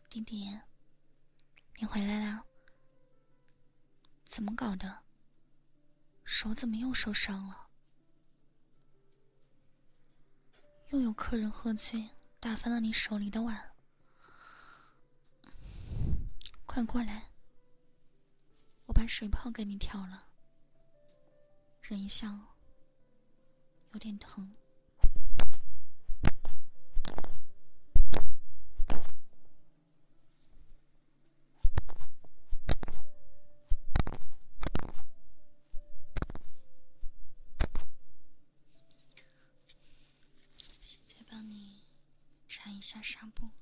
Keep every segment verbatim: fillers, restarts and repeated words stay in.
弟弟，你回来啦？怎么搞的？手怎么又受伤了？又有客人喝醉，打翻了你手里的碗。快过来，我把水泡给你挑了。忍一下哦，有点疼。现在帮你缠一下纱布。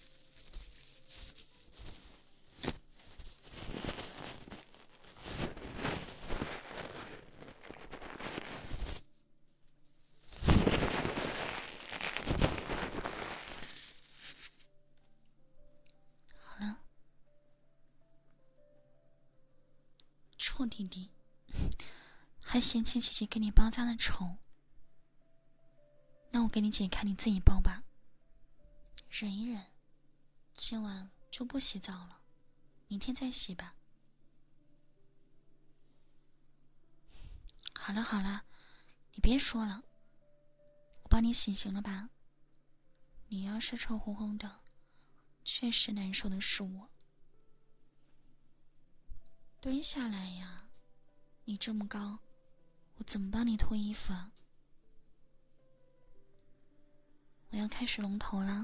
好了，臭弟弟，还嫌弃姐姐给你包扎的丑。那我给你解开，你自己包吧。忍一忍，今晚就不洗澡了，明天再洗吧。好了好了，你别说了，我帮你洗行了吧？你要是臭烘烘的，确实难受的是我。蹲下来呀，你这么高，我怎么帮你脱衣服啊？我要开始龙头了。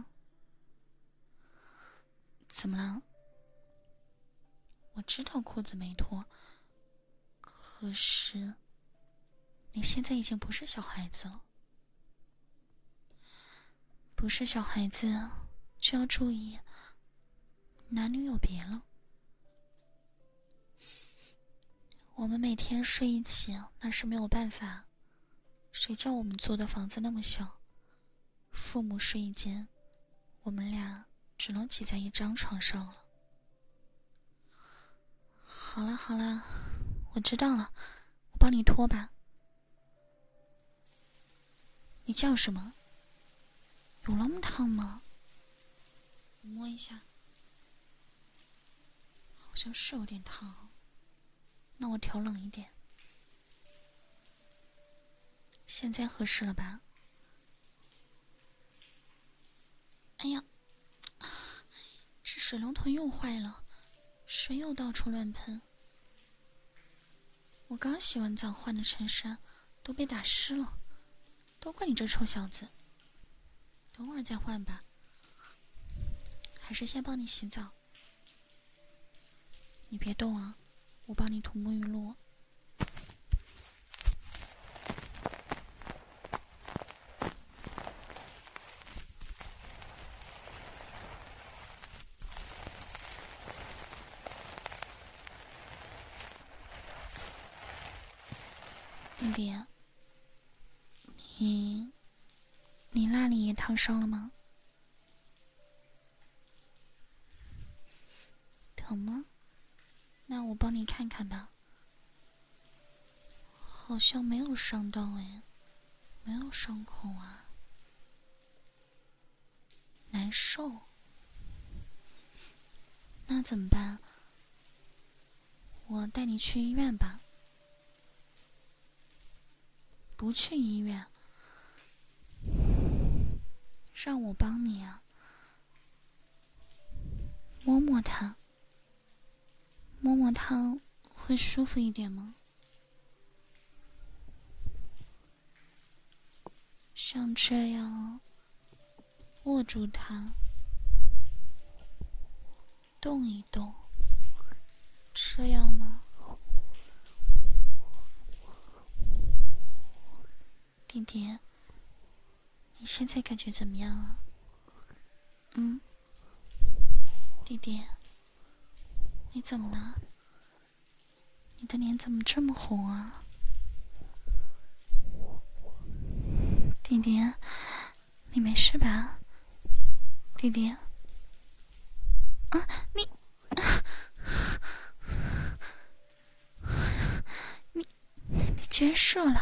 怎么了？我知道裤子没脱，可是你现在已经不是小孩子了。不是小孩子就要注意男女有别了。我们每天睡一起那是没有办法，谁叫我们租的房子那么小，父母睡一间，我们俩只能挤在一张床上了。好了好了，我知道了，我帮你脱吧。你叫什么？有那么烫吗？我摸一下，好像是有点烫，那我调冷一点。现在合适了吧？哎呀，这水龙头又坏了，水又到处乱喷。我刚洗完澡换的衬衫都被打湿了，都怪你这臭小子。等会儿再换吧，还是先帮你洗澡。你别动啊，我帮你涂沐浴露。弟弟，你你那里也烫伤了吗？疼吗？那我帮你看看吧。好像没有伤到哎，没有伤口啊。难受？那怎么办？我带你去医院吧。不去医院，让我帮你啊。摸摸它，摸摸它会舒服一点吗？像这样握住它，动一动，这样吗？弟弟，你现在感觉怎么样啊？嗯，弟弟，你怎么了？你的脸怎么这么红啊？弟弟，你没事吧？弟弟，啊，你，你，你居然射了！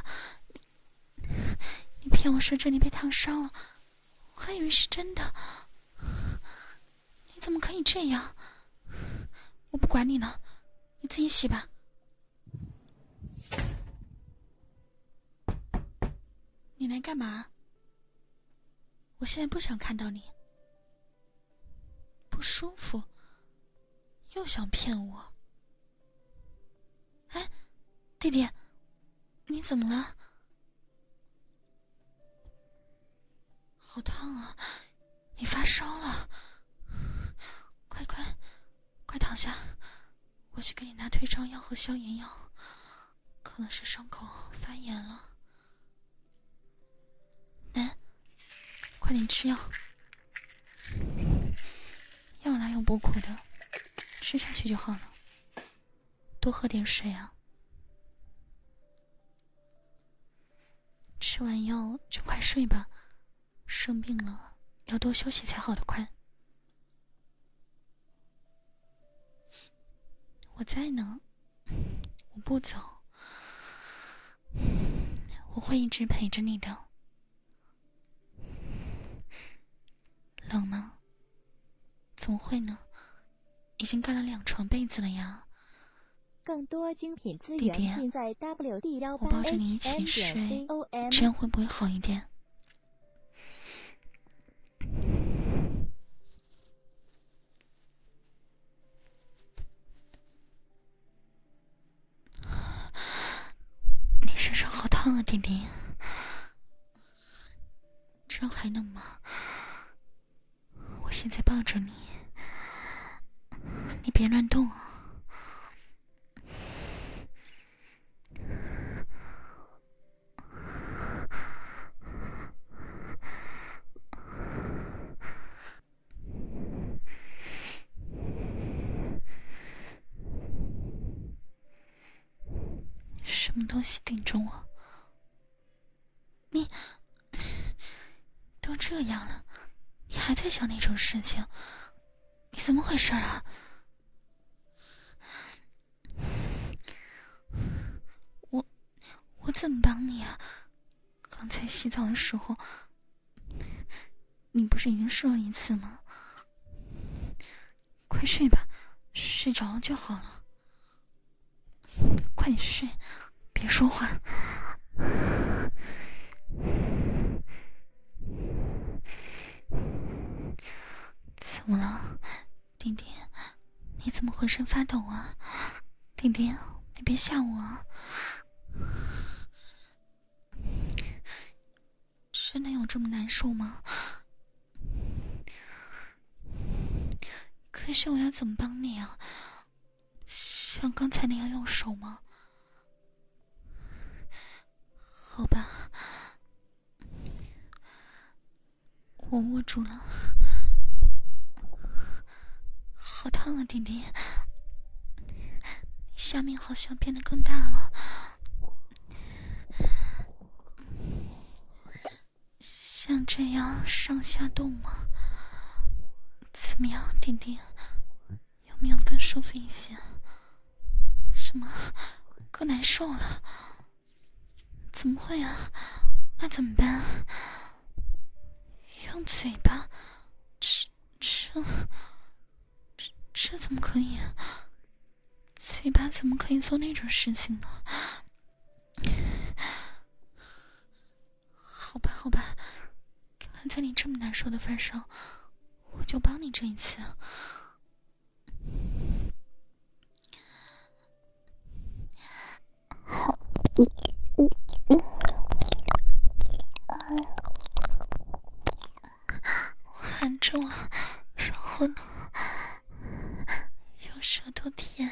你骗我说这里被烫伤了，我还以为是真的。你怎么可以这样？我不管你了，你自己洗吧。你来干嘛？我现在不想看到你。不舒服，又想骗我。哎，弟弟，你怎么了？好烫啊，你发烧了。快快快躺下，我去给你拿退烧药和消炎药，可能是伤口发炎了。来，快点吃药，药来有补苦的，吃下去就好了。多喝点水啊。吃完药就快睡吧，生病了要多休息才好得快。我在呢，我不走，我会一直陪着你的。冷吗？怎么会呢？已经盖了两床被子了呀。 更多精品资源尽在 W D 一八我抱着你一起睡，这样会不会好一点？你身上好烫啊，弟弟，这样还能吗？我现在抱着你，你别乱动啊。什么东西顶着我？你都这样了，你还在想那种事情？你怎么回事啊？我我怎么帮你啊？刚才洗澡的时候，你不是已经试了一次吗？快睡吧，睡着了就好了。快点睡，别说话。怎么了，弟弟？你怎么浑身发抖啊？弟弟，你别吓我啊！真的有这么难受吗？可是我要怎么帮你啊？像刚才那样用手吗？好吧，我握住了。好烫啊，弟弟！你下面好像变得更大了。像这样上下动吗？怎么样，弟弟？有没有更舒服一些？什么？更难受了？怎么会啊？那怎么办？用嘴巴？这这这这怎么可以啊？嘴巴怎么可以做那种事情呢？好吧，好吧，看在你这么难受的份上，我就帮你这一次。我含住了，然后呢，用舌头舔。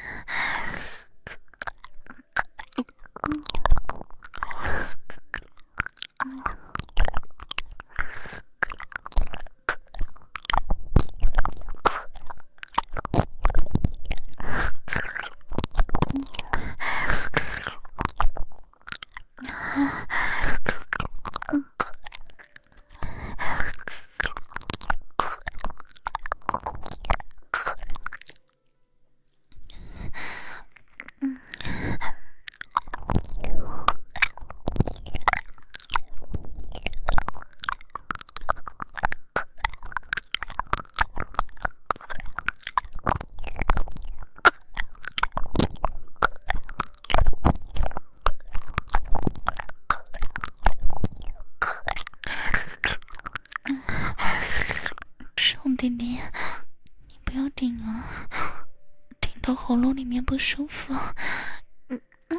弟弟，你不要顶了，顶到喉咙里面不舒服。嗯嗯，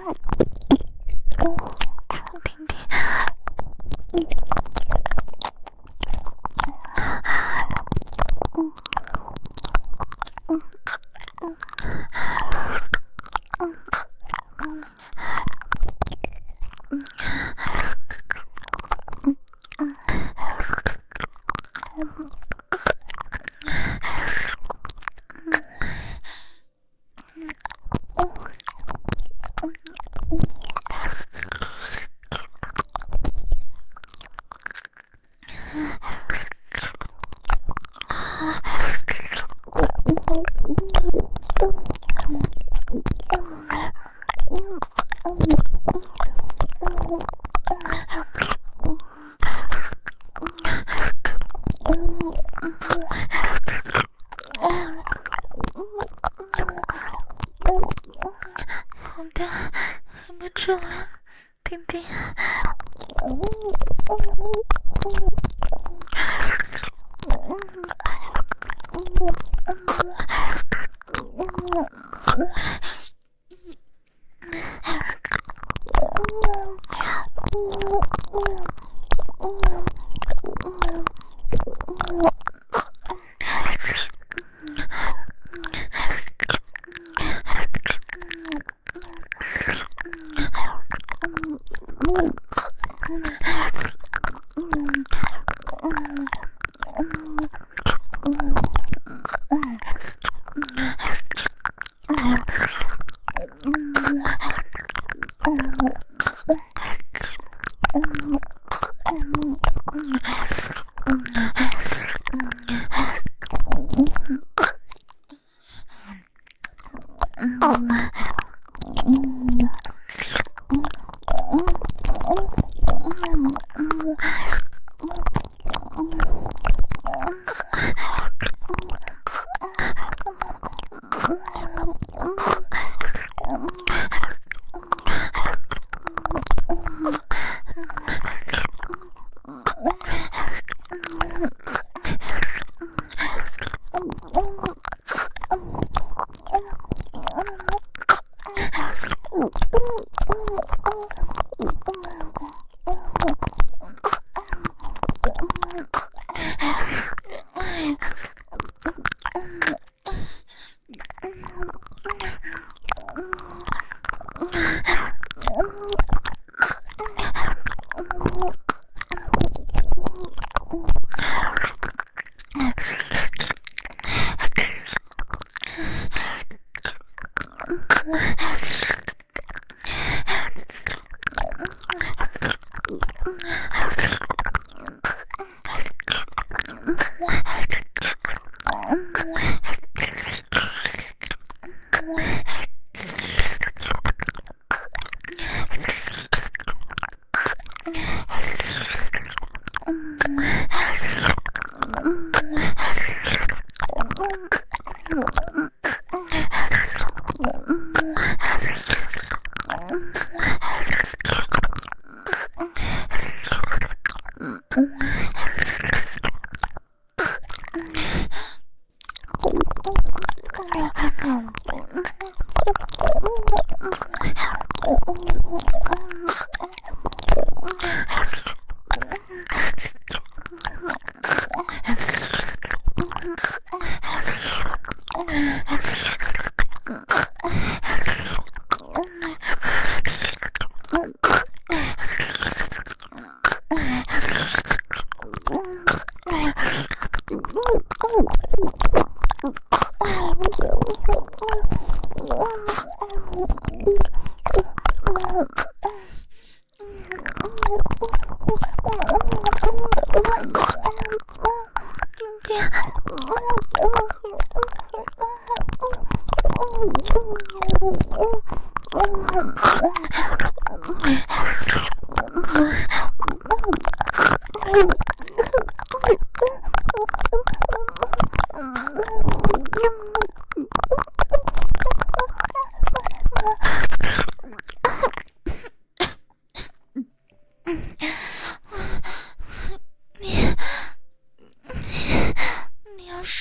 弟弟，嗯嗯嗯嗯嗯嗯。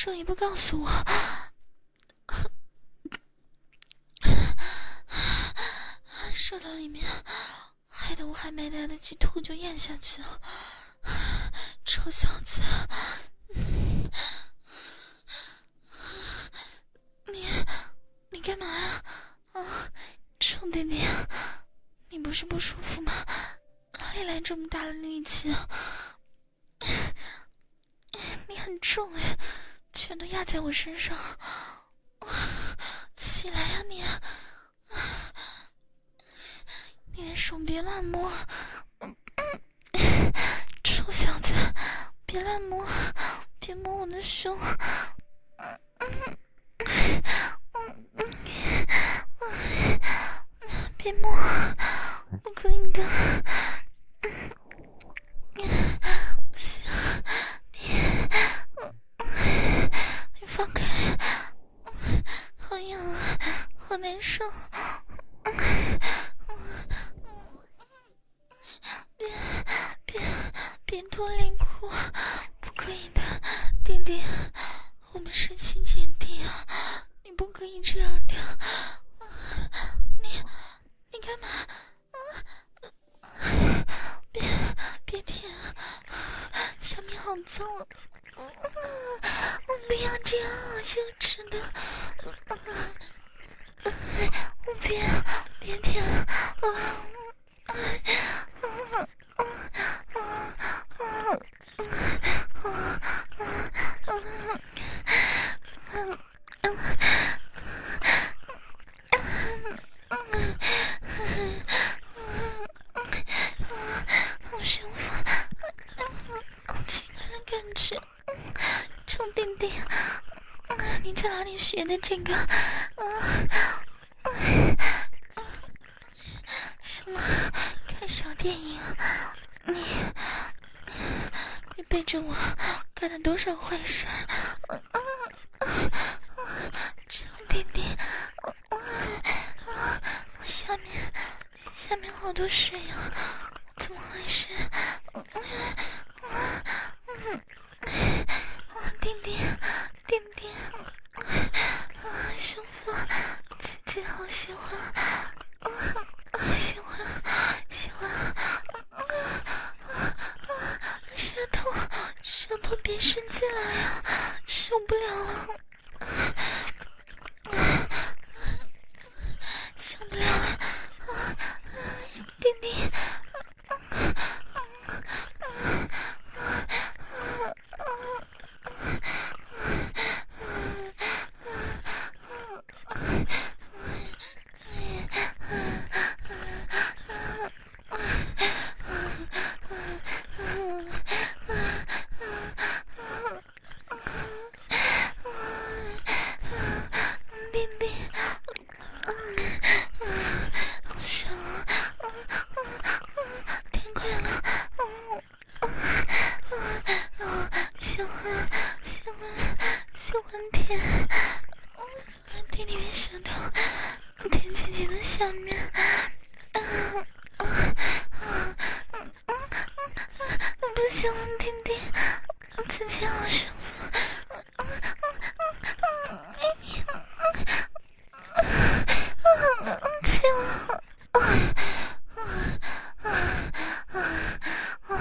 说也不告诉我，说到里面，害得我还没来得及吐就咽下去了。臭小子，你你干嘛呀？啊，臭弟弟，你不是不舒服吗？哪里来这么大的力气啊？你很重哎，全都压在我身上。起来呀你！你的手别乱摸，臭小子，别乱摸，别摸我的胸。别摸，不可以的。不行，你你放开，好痒啊，好难受。别别别脱内裤，不可以的，弟弟，我们是亲姐弟啊，你不可以这样的。你你干嘛？别别舔，下面好脏啊！我不要这样，好羞耻的。我别别舔啊！好舒服，好奇怪的感觉。臭弟弟，你在哪里学的这个？什么看小电影？你你背着我干了多少坏事儿？臭弟弟，我下面下面好多水啊，怎么回事？弟弟弟弟，舒服，姐姐好喜欢。喜欢喜欢，舌头舌头别伸进来呀，受不了了，受不了了，弟弟，下面，啊啊啊啊！不行了，弟弟，自己好舒服。啊啊啊！亲我！啊啊啊啊啊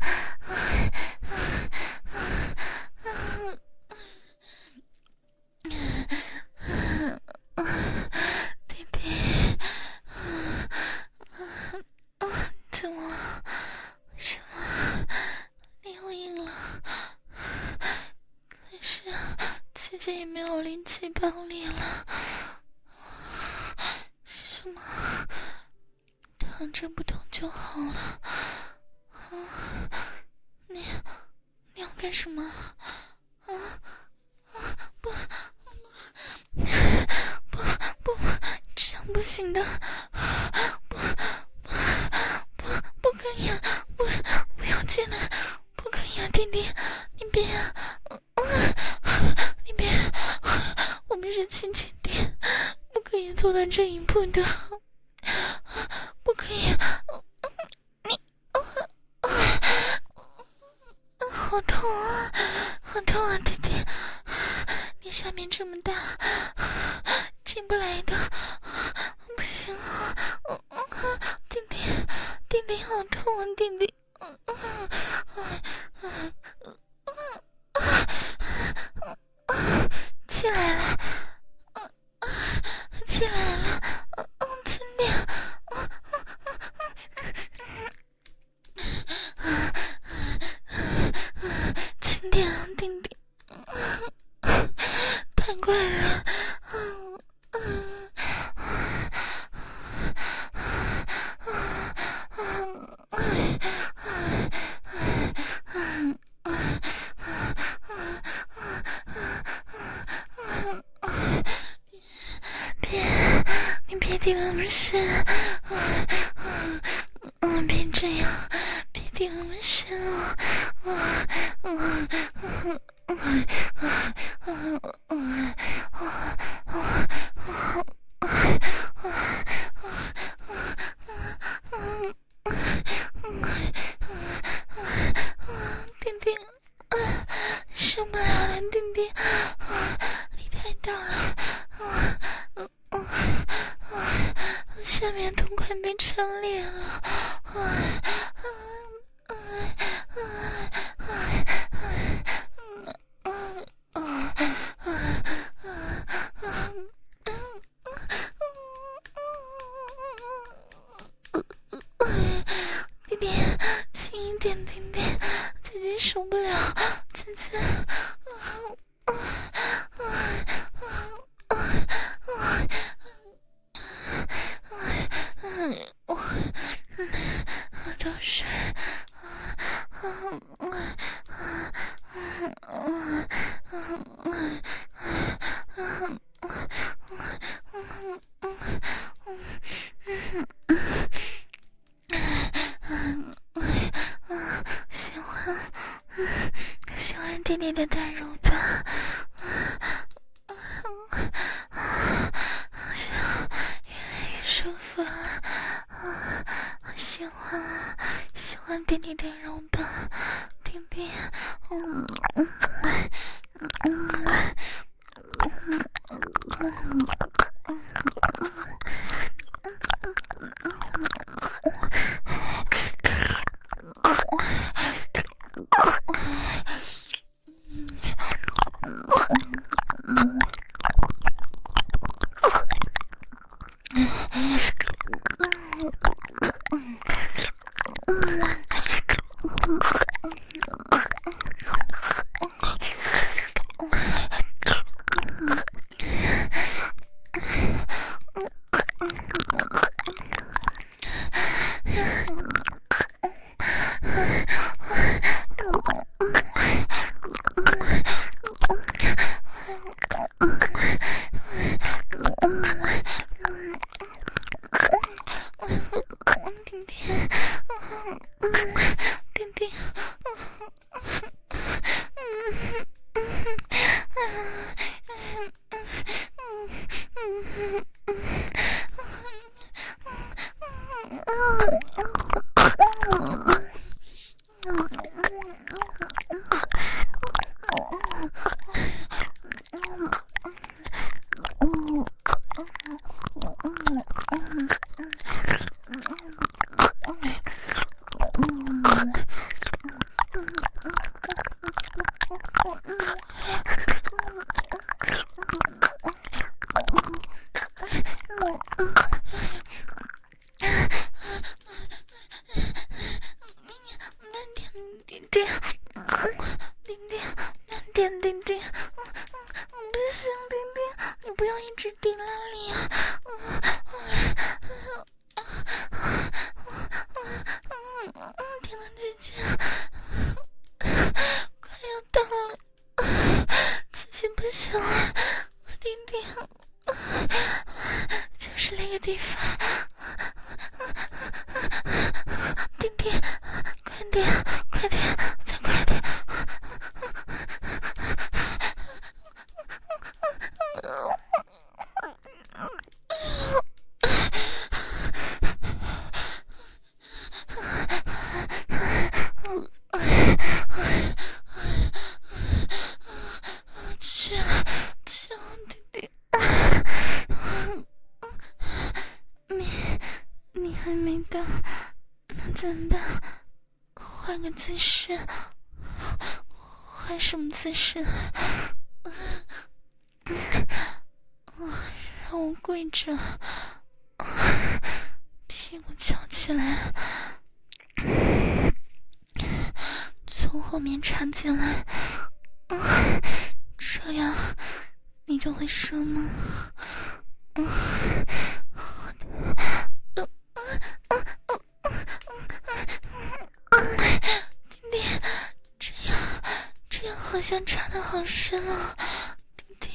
啊！弟弟，怎么？为什么你又硬了？可是姐姐也没有力气帮你了。什么？躺着不动就好了？啊，你你要干什么？啊啊不不不，这样不行的，不不不不可以啊！不不要进来，不可以啊！弟弟，你别啊！你别，我们是亲姐弟，不可以做到这一步的，不可以！你好痛啊，好痛啊，弟弟！ 你下面这么大，进不来的，不行啊！弟弟，弟弟好痛啊，弟弟！起来了，起来了，轻点！轻点啊，弟弟！太快了！别，你别顶那么深，嗯，别这样，别顶那么深哦，嗯嗯嗯嗯嗯嗯弟弟，受不了了，弟弟，你太大了，下面都快被撑裂了，弟弟，轻一点，弟弟，姐姐受不了，姐姐，我我都睡，喜欢喜欢弟弟的大肉吧，好像越来越舒服了，我喜欢喜欢弟弟的肉吧，弟弟，嗯嗯嗯弟弟，弟弟，慢点，弟弟， 怎么办？换个姿势，换什么姿势？让我跪着，屁股翘起来，从后面插进来，这样你就会射吗？嗯，弟弟，这样这样好像插得好深啊，弟弟。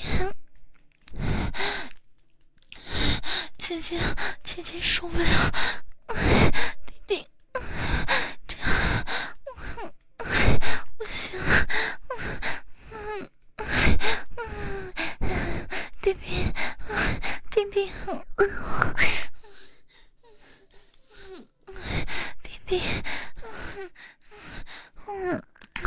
姐姐，姐姐受不了，弟弟，这样不行，弟弟，弟弟，弟弟，嗯。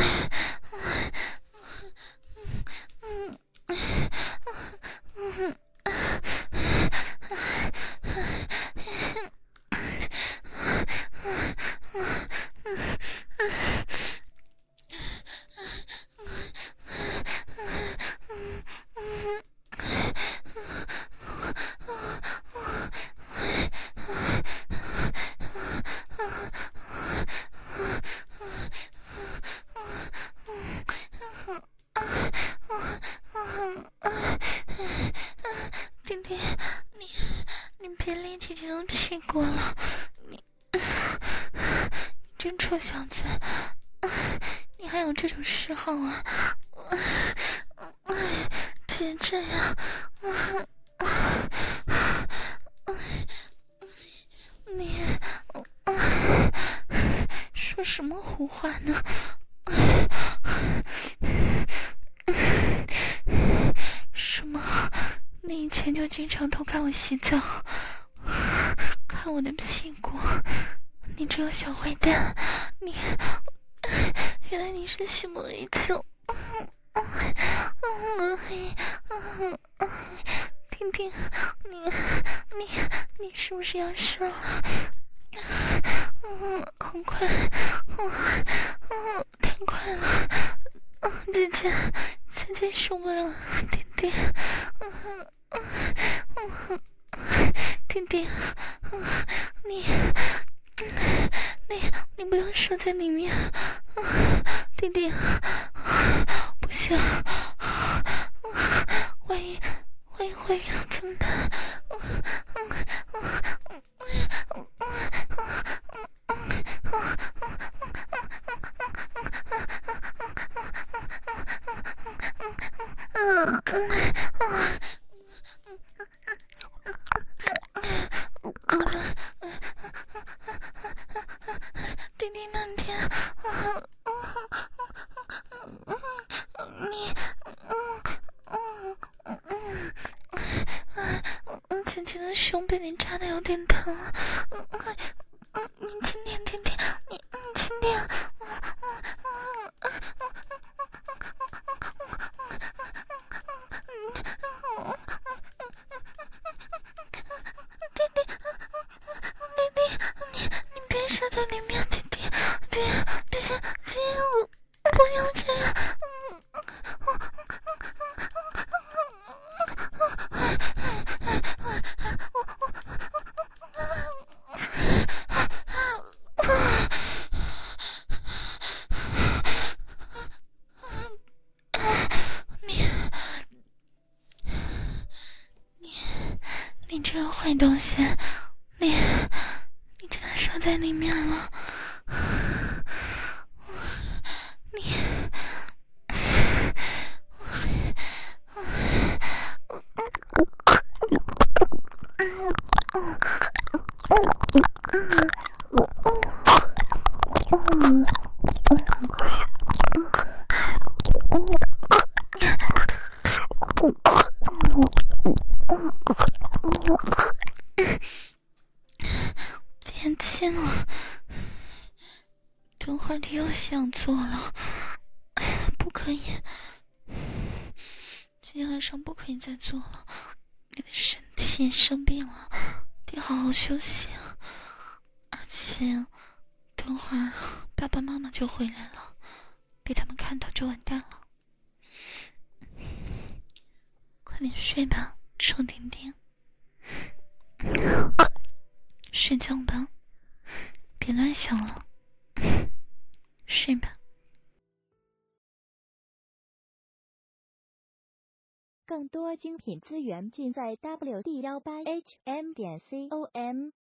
弟弟，你你别理姐姐的屁股了，你你真臭小子，你还有这种嗜好啊！别这样，你说什么胡话呢？什么？你以前就经常偷看我洗澡，看我的屁股，你这个小坏蛋，你原来你是蓄谋已久。听听，你你你是不是要射了？嗯，很快，嗯嗯，太快了，嗯，姐姐，姐姐受不了，弟弟，嗯嗯嗯，弟弟，嗯，你，你你不要射在里面，嗯，弟弟，不行，万一万一怀孕怎么办？嗯嗯嗯嗯嗯嗯嗯弟弟漫天，你，嗯，姐姐的胸被你扎的有点疼，你轻点，弟弟，你嗯轻点，弟弟，弟弟，你你别射在里面，弟弟，别别别，我不要这样，你这个坏东西，你你真的射在里面了，你别亲了，等会儿你又想做了，不可以，今天晚上不可以再做了，你的身体生病了，得好好休息，而且等会儿爸爸妈妈就回来了，被他们看到就完蛋了。快点睡吧，臭丁丁，睡觉吧，别乱想了，睡吧。 更多精品资源尽在 w d 一八 h m 点 com。